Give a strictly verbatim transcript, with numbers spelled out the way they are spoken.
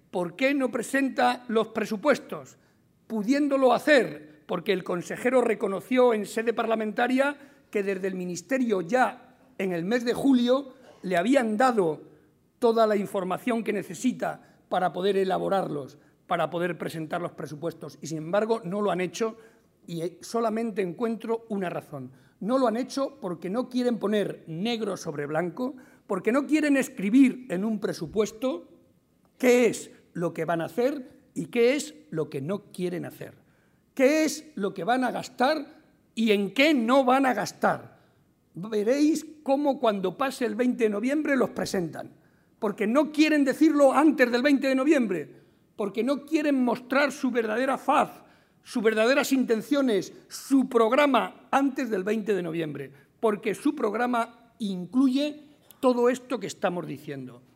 ¿Por qué no presenta los presupuestos? Pudiéndolo hacer, porque el consejero reconoció en sede parlamentaria que desde el Ministerio ya en el mes de julio le habían dado toda la información que necesita para poder elaborarlos, para poder presentar los presupuestos, y sin embargo no lo han hecho, y solamente encuentro una razón. No lo han hecho porque no quieren poner negro sobre blanco, porque no quieren escribir en un presupuesto qué es lo que van a hacer y qué es lo que no quieren hacer, qué es lo que van a gastar y en qué no van a gastar. Veréis cómo cuando pase el veinte de noviembre los presentan, porque no quieren decirlo antes del veinte de noviembre, porque no quieren mostrar su verdadera faz, sus verdaderas intenciones, su programa antes del veinte de noviembre, porque su programa incluye todo esto que estamos diciendo.